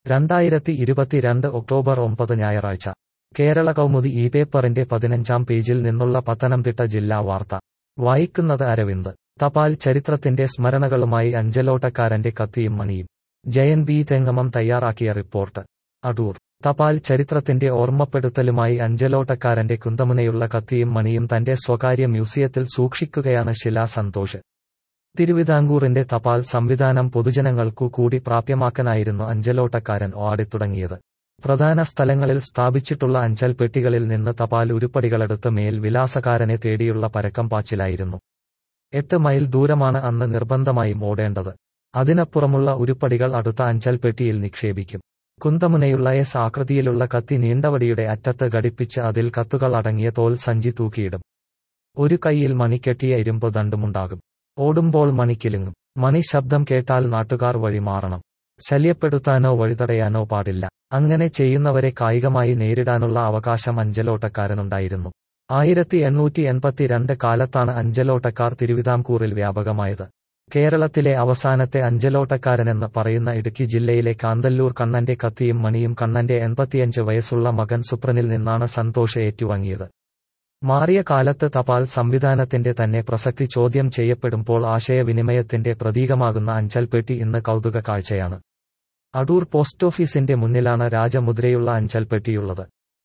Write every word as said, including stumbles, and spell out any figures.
രണ്ടായിരത്തി ഇരുപത്തിരണ്ട് ഒക്ടോബർ ഒമ്പത് ഞായറാഴ്ച കേരള കൗമുദി ഈ പേപ്പറിന്റെ പതിനഞ്ചാം പേജിൽ നിന്നുള്ള പത്തനംതിട്ട ജില്ലാ വാർത്ത വായിക്കുന്നത് അരവിന്ദ്. തപാൽ ചരിത്രത്തിന്റെ സ്മരണകളുമായി അഞ്ചലോട്ടക്കാരന്റെ കത്തിയും മണിയും. ജയൻ ബി തെങ്ങമം തയ്യാറാക്കിയ റിപ്പോർട്ട്. അടൂർ. തപാൽ ചരിത്രത്തിന്റെ ഓർമ്മപ്പെടുത്തലുമായി അഞ്ചലോട്ടക്കാരന്റെ കുന്തമുനയുള്ള കത്തിയും മണിയും തന്റെ സ്വകാര്യ മ്യൂസിയത്തിൽ സൂക്ഷിക്കുകയാണ് ശിലാ സന്തോഷ്. തിരുവിതാംകൂറിന്റെ തപാൽ സംവിധാനം പൊതുജനങ്ങൾക്കു കൂടി പ്രാപ്യമാക്കാനായിരുന്നു അഞ്ചലോട്ടക്കാരൻ ഓടിത്തുടങ്ങിയത്. പ്രധാന സ്ഥലങ്ങളിൽ സ്ഥാപിച്ചിട്ടുള്ള അഞ്ചൽ പെട്ടികളിൽ നിന്ന് തപാൽ ഉരുപ്പടികളെടുത്ത് മേൽ വിലാസക്കാരനെ തേടിയുള്ള പരക്കം പാച്ചിലായിരുന്നു. എട്ട് മൈൽ ദൂരമാണ് അന്ന് നിർബന്ധമായും ഓടേണ്ടത്. അതിനപ്പുറമുള്ള ഉരുപ്പടികൾ അടുത്ത അഞ്ചൽ പെട്ടിയിൽ നിക്ഷേപിക്കും. കുന്തമുനയുള്ള എസ് ആകൃതിയിലുള്ള കത്തി നീണ്ടവടിയുടെ അറ്റത്ത് ഘടിപ്പിച്ച് അതിൽ കത്തുകൾ അടങ്ങിയ തോൽ സഞ്ചി തൂക്കിയിടും. ഒരു കൈയിൽ മണി കെട്ടിയ ഇരുമ്പ് ദണ്ഡുമുണ്ടാകും. ഓടുമ്പോൾ മണി കിലുങ്ങും. മണി ശബ്ദം കേട്ടാൽ നാട്ടുകാർ വഴി മാറണം. ശല്യപ്പെടുത്താനോ വഴിതടയാനോ പാടില്ല. അങ്ങനെ ചെയ്യുന്നവരെ കായികമായി നേരിടാനുള്ള അവകാശം അഞ്ചലോട്ടക്കാരനുണ്ടായിരുന്നു. ആയിരത്തി എണ്ണൂറ്റി എൺപത്തിരണ്ട് കാലത്താണ് അഞ്ചലോട്ടക്കാർ തിരുവിതാംകൂറിൽ വ്യാപകമായത്. കേരളത്തിലെ അവസാനത്തെ അഞ്ചലോട്ടക്കാരനെന്ന് പറയുന്ന ഇടുക്കി ജില്ലയിലെ കാന്തല്ലൂർ കണ്ണന്റെ കത്തിയും മണിയും കണ്ണന്റെ എൺപത്തിയഞ്ച് വയസ്സുള്ള മകൻ സുപ്രനിൽ നിന്നാണ് സന്തോഷ് ഏറ്റുവാങ്ങിയത്. മാറിയ കാലത്ത് തപാൽ സംവിധാനത്തിന്റെ തന്നെ പ്രസക്തി ചോദ്യം ചെയ്യപ്പെടുമ്പോൾ ആശയവിനിമയത്തിന്റെ പ്രതീകമാകുന്ന അഞ്ചൽപ്പെട്ടി ഇന്ന് കൗതുക കാഴ്ചയാണ്. അടൂർ പോസ്റ്റോഫീസിന്റെ മുന്നിലാണ് രാജമുദ്രയുള്ള അഞ്ചൽപ്പെട്ടിയുള്ളത്.